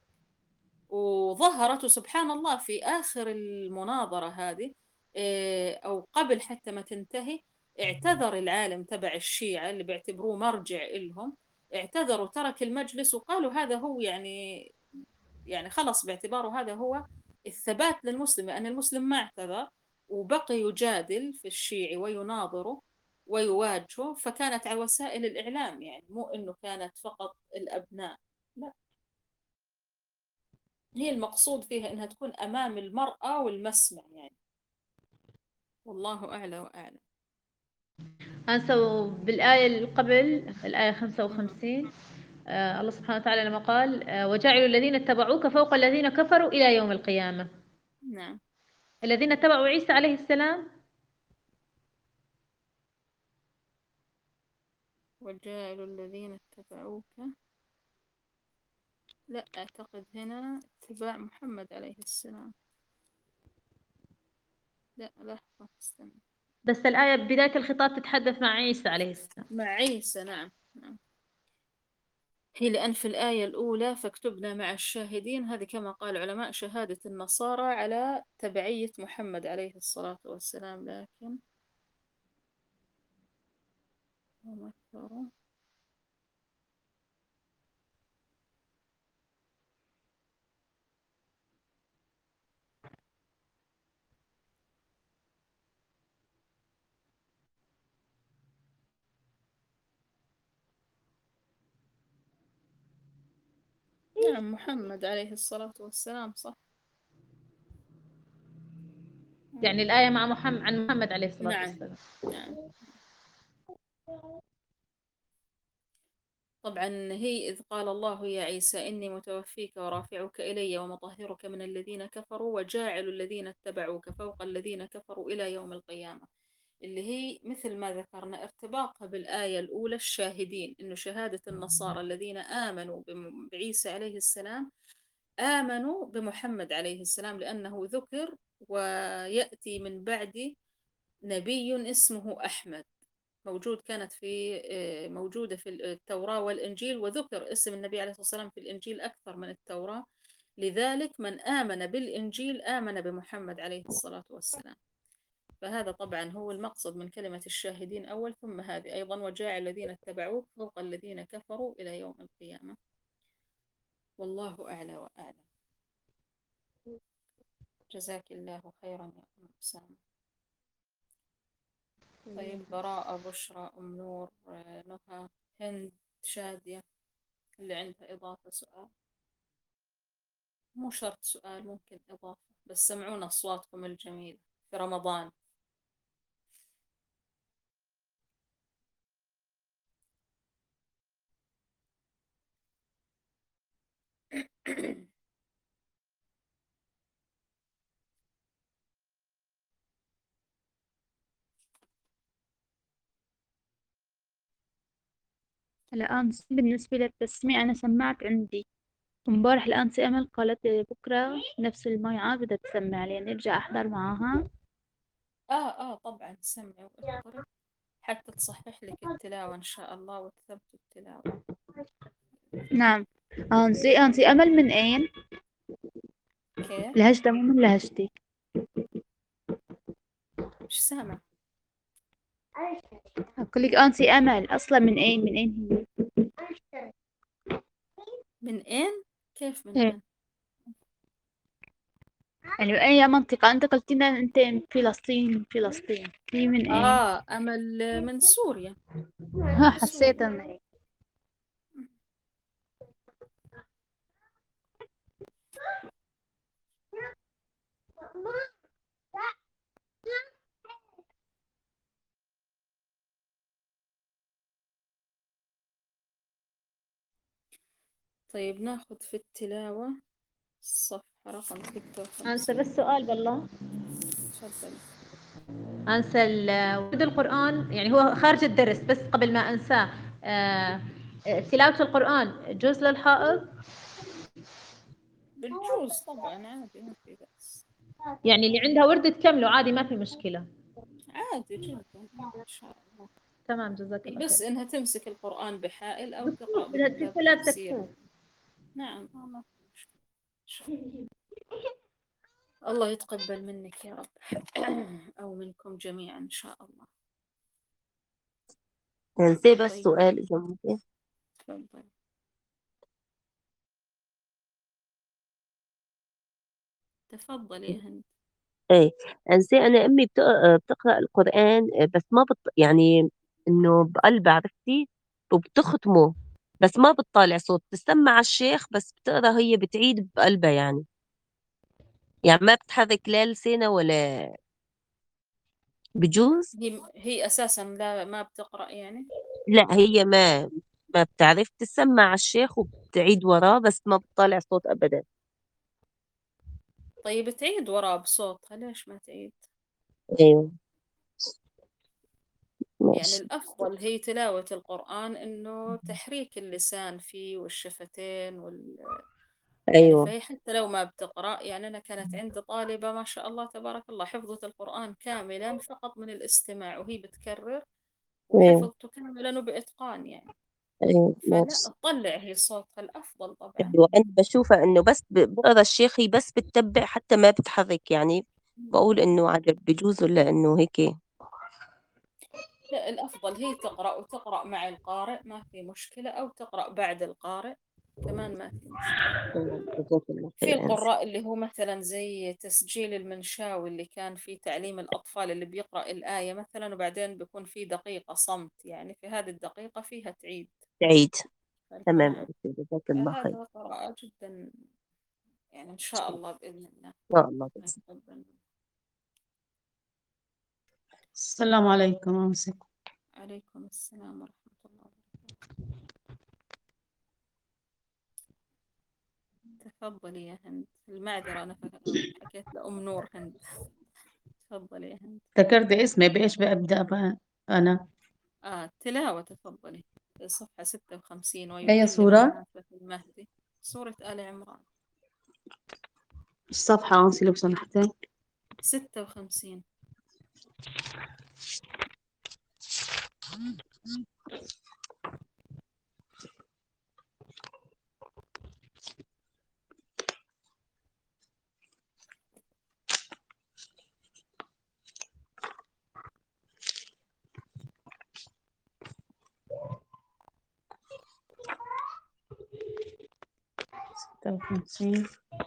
وظهرت سبحان الله في آخر المناظرة هذه، أو قبل حتى ما تنتهي، اعتذر العالم تبع الشيعة اللي بيعتبروه مرجع إلهم، اعتذر وترك المجلس، وقالوا هذا هو يعني خلص باعتباره هذا هو الثبات للمسلم، لأن المسلم ما اعتذر وبقي يجادل في الشيعي ويناظره ويواجهه. فكانت على وسائل الإعلام، يعني مو إنه كانت فقط الأبناء، لا، هي المقصود فيها إنها تكون أمام المرأة والمسمع يعني. والله أعلى وأعلم. بالآية اللي قبل الآية مم. 55، الله سبحانه وتعالى لما قال وجعلوا الذين اتبعوك فوق الذين كفروا إلى يوم القيامة. نعم. الذين اتبعوا عيسى عليه السلام. وجعلوا الذين اتبعوك، لا أعتقد هنا اتباع محمد عليه السلام، لا لحظة استنى. بس الآية بداية الخطاب تتحدث مع عيسى عليه السلام. مع عيسى، نعم نعم. هي لأن في الآية الأولى فاكتبنا مع الشاهدين، هذه كما قال العلماء شهادة النصارى على تبعية محمد عليه الصلاة والسلام، لكن ومكروا. نعم، محمد عليه الصلاة والسلام، صح. يعني الآية مع محمد عن محمد عليه الصلاة نعم والسلام. نعم. طبعا هي إذ قال الله يا عيسى إني متوفيك ورافعك إلي ومطهرك من الذين كفروا وجاعل الذين اتبعوك فوق الذين كفروا إلى يوم القيامة، اللي هي مثل ما ذكرنا ارتباطها بالآية الأولى الشاهدين، إنه شهادة النصارى الذين آمنوا بعيسى عليه السلام آمنوا بمحمد عليه السلام لأنه ذكر ويأتي من بعد نبي اسمه أحمد. موجودة في التوراة والإنجيل، وذكر اسم النبي عليه الصلاة والسلام في الإنجيل أكثر من التوراة. لذلك من آمن بالإنجيل آمن بمحمد عليه الصلاة والسلام. فهذا طبعا هو المقصد من كلمة الشاهدين أول، ثم هذه أيضا وجاعل الذين اتبعوك فوق الذين كفروا إلى يوم القيامة. والله أعلى وأعلم. جزاك الله خيرا يا أم أسامة. طيب، براءة، بشرى، أم نور، نهى، هند، شادية، اللي عندها إضافة سؤال. مو شرط سؤال، ممكن إضافة، بس سمعونا أصواتكم الجميلة في رمضان. الآن بالنسبة للتسميع أنا سمعت عندي امبارح الأنسة أمل قالت لي بكرة نفس الموعد بدها تسمع لي نرجع أحضر معاها. طبعا سمعي واحضري حتى تصحح لك التلاوة إن شاء الله وتثبت التلاوة. نعم. أنسي أمل من أين؟ كيف؟ لهجتها مو من لهجتي. مش سامع. أقول لك أنسي أمل أصلا من أين؟ من أين هي؟ من أين؟ كيف من إيه. أين؟ يعني أي منطقة؟ أنت قلت لنا أنت من فلسطين. من فلسطين هي من أين؟ أمل من سوريا. ها من حسيت سوريا. أنا هيك. طيب ناخذ في التلاوة الصفحة رقم أنسى 56. بس سؤال بالله. تفضلي. أنسى ورد القرآن، يعني هو خارج الدرس بس قبل ما أنساه. تلاوة القرآن جزء للحائض؟ بالجوز طبعا، عادي ما في بأس. يعني اللي عندها ورد تكمله عادي ما في مشكلة. عادي جدا إن شاء الله. تمام، جزاك هي الله خير. بس إنها تمسك القرآن بحائل أو تقرأ بالضبط، بدها بكتاب تشوفه لابسة تفسير. كفوف. نعم، ما في مشكلة إن شاء الله. الله يتقبل منك يا رب أو منكم جميعا إن شاء الله. زي بس طيب سؤال إذا ممكن. تفضل. تفضل يا هند. ايه، زي انا امي بتقرا القران، بس ما يعني انه بقلبها، عرفتي، وبتختمه بس ما بتطالع صوت، بتسمع الشيخ بس بتقرا هي بتعيد بقلبها يعني ما بتحرك لا لسانها ولا بجوز. هي أساسا لا ما بتقرأ يعني. لا، هي ما بتعرف تسمع الشيخ وبتعيد وراه بس ما بتطالع صوت ابدا. طيب تعيد وراه بصوتها، ليش ما تعيد؟ ايوه، يعني ماشي. الأفضل هي تلاوة القرآن إنه تحريك اللسان فيه والشفتين يعني ايوه، فهي حتى لو ما بتقرأ. يعني أنا كانت عندي طالبة ما شاء الله تبارك الله حفظت القرآن كاملا فقط من الاستماع، وهي بتكرر ايوه، وحفظته كاملا وبإتقان يعني. ايوه، فلا ماشي. تطلع هي صوتها الأفضل طبعا. ايوه، انا بشوفها انه بس بقرا الشيخ، هي بس بتتبع حتى ما بتحرك يعني. بقول انه عجب بجوز ولا انه هيك. لا الأفضل هي تقرأ وتقرأ مع القارئ ما في مشكلة، أو تقرأ بعد القارئ كمان ما في مشكلة. جزاك الله في خير انس. القراء اللي هو مثلا زي تسجيل المنشاوي اللي كان فيه تعليم الأطفال اللي بيقرأ الآية مثلا وبعدين بيكون في دقيقة صمت، يعني في هذه الدقيقة فيها تعيد سعيد. تمام الكلام. انس، جزاك الله خير. فهذا قراءة جدا يعني إن شاء الله بإذن الله. ان شاء الله الله بس. يتقبل. السلام عليكم أمسك. عليكم السلام ورحمة الله وبركاته. تفضلي يا هند، المعذرة أنا حكيت لأم نور هند. تفضلي يا هند. ذكرت اسمي بإيش بأبدأ بقى أنا؟ تلاوة تفضلي. صفحة 56 أي ويذل من سورة؟ يشاء في المهدي. سورة آل عمران. الصفحة أنسي لو سمحتي. 56. ستة وخمسين.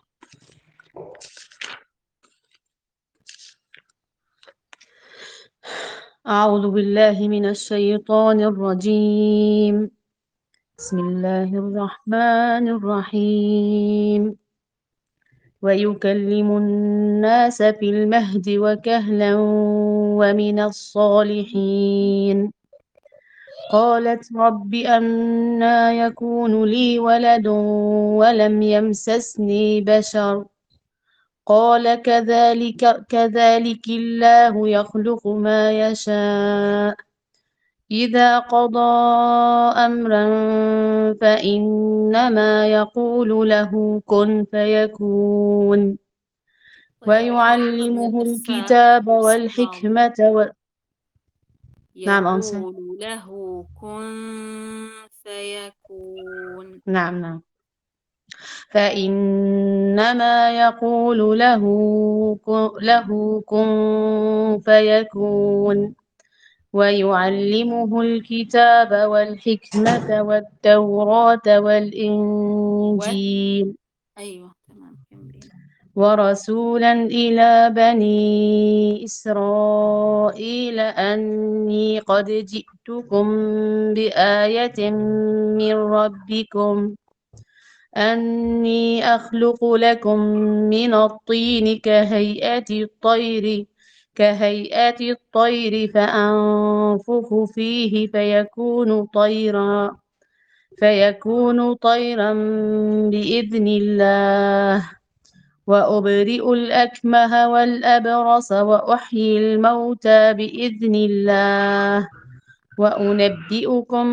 أعوذ بالله من الشيطان الرجيم. بسم الله الرحمن الرحيم. ويكلم الناس في المهد وكهلا ومن الصالحين. قالت رب أنى يكون لي ولد ولم يمسسني بشر قال كذلك الله يخلق ما يشاء إذا قضى أمرا فإنما يقول له كن فيكون طيب أحسن ويعلمه الإخفاء الكتاب في الصمام. والحكمة نعم أنسى. يقول له كن فيكون. نعم فإنما يقول له كن فيكون ويعلمه الكتاب والحكمة والتوراة و والإنجيل أيوه تمام كملين. ورسولا إلى بني إسرائيل أني قد جئتكم بآية من ربكم أني أخلق لكم من الطين كهيئة الطير فأنفخ فيه فيكون طيرا بإذن الله وأبرئ الأكمه والأبرص وأحيي الموتى بإذن الله وأنبئكم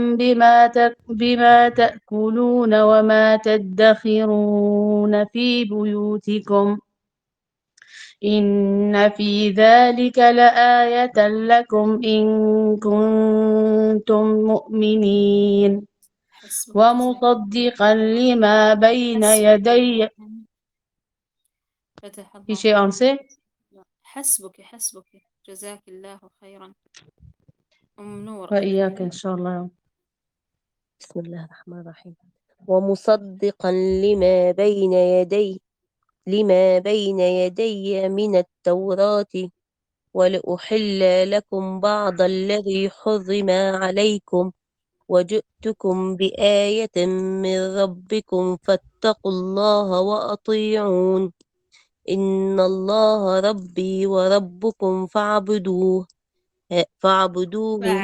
بما تأكلون وما تدخرون في بيوتكم إن في ذلك لآية لكم إن كنتم مؤمنين حسبك جزاك الله ومصدقا خيرا. لما بين حسبك يدي الآن. فتح في الله شيء عليك. أنسى. لا، حسبك جزاك الله خيرا. أم نور وإياك إن أكملي. شاء الله. بسم الله الرحمن الرحيم. ومصدقا لما بين يدي من التوراة ولأحل لكم بعض الذي حرم عليكم وجئتكم بآية من ربكم فاتقوا الله وأطيعون إن الله ربي وربكم فاعبدوه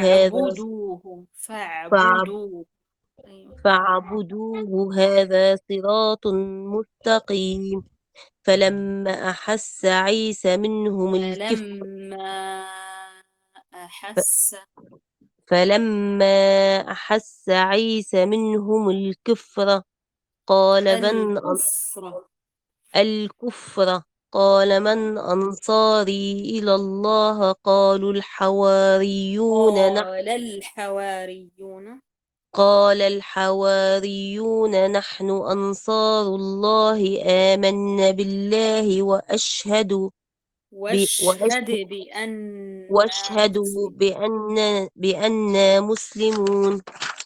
فاعب- فاعبدوه. أيوه. فاعبدوه هذا صراط مستقيم فلما أحس عيسى منهم الكفر فلما أحس فلما أحس عيسى منهم قال من الكفر الكفر قال من أنصاري إلى الله قال الحواريون نحن أنصار الله آمنا بالله واشهد وأشهد بأننا واشهدوا مسلمون. بأننا مسلمون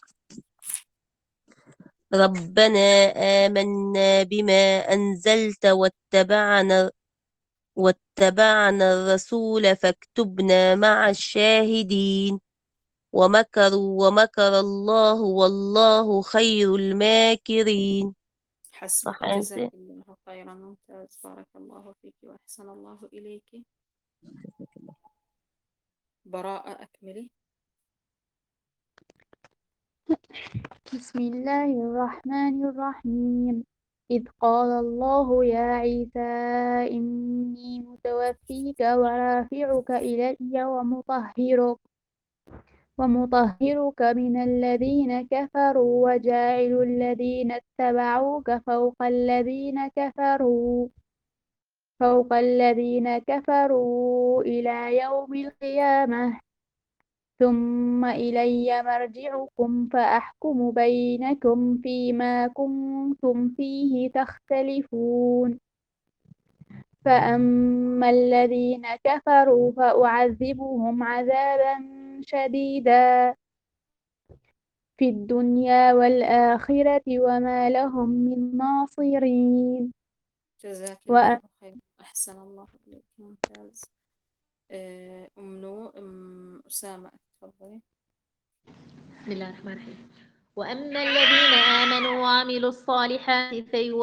ربنا آمنا بما أنزلت واتبعنا الرسول فاكتبنا مع الشاهدين ومكر الله والله خير الماكرين. حسبك صح جزاك أنت؟ الله خيرا. ممتاز بارك الله فيك وأحسن الله إليك. براءة أكملي. بسم الله الرحمن الرحيم إذ قال الله يا عيسى إني متوفيك ورافعك إلي ومطهرك من الذين كفروا وجاعل الذين اتبعوك فوق الذين كفروا إلى يوم القيامة ثم إلي مرجعكم فأحكم بينكم فيما كنتم فيه تختلفون فأما الذين كفروا فأعذبهم عذابا شديدا في الدنيا والآخرة وما لهم من ناصرين جزاك و... الله خير. أحسن الله إليك. ممتاز. أم أسامة تفضلي. بسم الله الرحمن الرحيم. وأما الذين آمنوا وعملوا الصالحات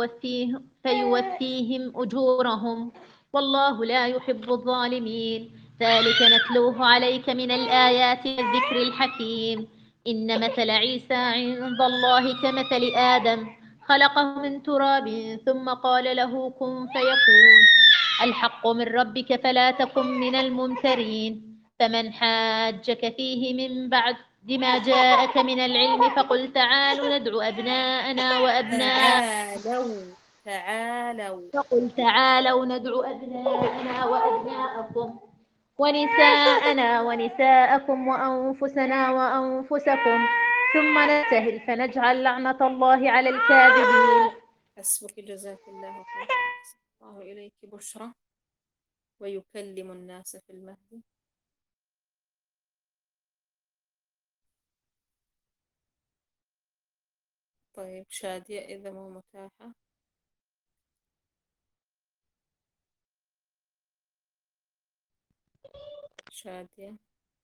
فيوفيهم أجورهم والله لا يحب الظالمين ذلك نتلوه عليك من الآيات والذكر الحكيم إن مثل عيسى عند الله كمثل آدم خلقه من تراب ثم قال له كن فيكون الحق من ربك فلا تكن من الممترين فمن حاجك فيه من بعد ما جاءك من العلم فقل تعالوا ندعو أبناءنا تعالوا فقل تعالوا ندعو أبناءنا وأبناءكم ونساءنا ونساءكم وأنفسنا وأنفسكم ثم نبتهل فنجعل لعنة الله على الكاذبين. حسبك جزاك الله خير. أحسن الله إليك بشرى ويكلم الناس في المهد. طيب شادية إذا مو متاحة. شادية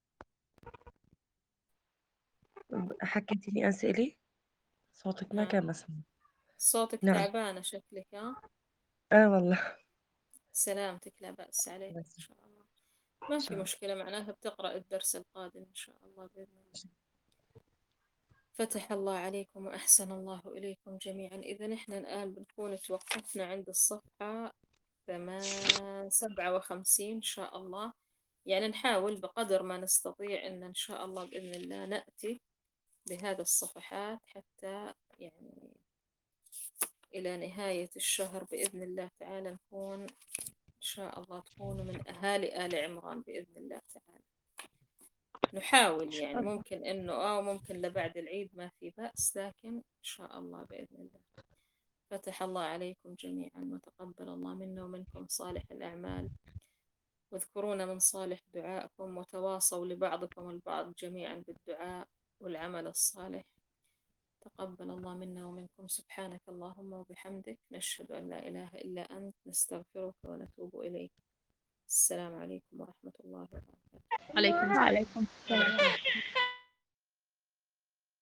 حكيتي لي أسئلة صوتك ما كان نعم مسموع. صوتك نعم. تعبانة شكلك. والله. سلامتك لا بأس عليك إن بس شاء الله. ما إن في شاء الله. مشكلة معناها بتقرأ الدرس القادم إن شاء الله بإذن الله. فتح الله عليكم وأحسن الله إليكم جميعا. إذا إحنا الآن بنكون توقفنا عند الصفحة 57 إن شاء الله. يعني نحاول بقدر ما نستطيع إن شاء الله بإذن الله نأتي بهذه الصفحات حتى يعني إلى نهاية الشهر بإذن الله تعالى نكون إن شاء الله تكونوا من أهالي آل عمران بإذن الله تعالى. نحاول يعني ممكن إنه ممكن لبعد العيد ما في بأس لكن إن شاء الله بإذن الله. فتح الله عليكم جميعا وتقبل الله منا ومنكم صالح الأعمال واذكرونا من صالح دعائكم وتواصوا لبعضكم البعض جميعا بالدعاء والعمل الصالح. تقبل الله منا ومنكم. سبحانك اللهم وبحمدك نشهد أن لا إله إلا أنت نستغفرك ونتوب إليك. السلام عليكم ورحمة الله وبركاته. عليكم السلام.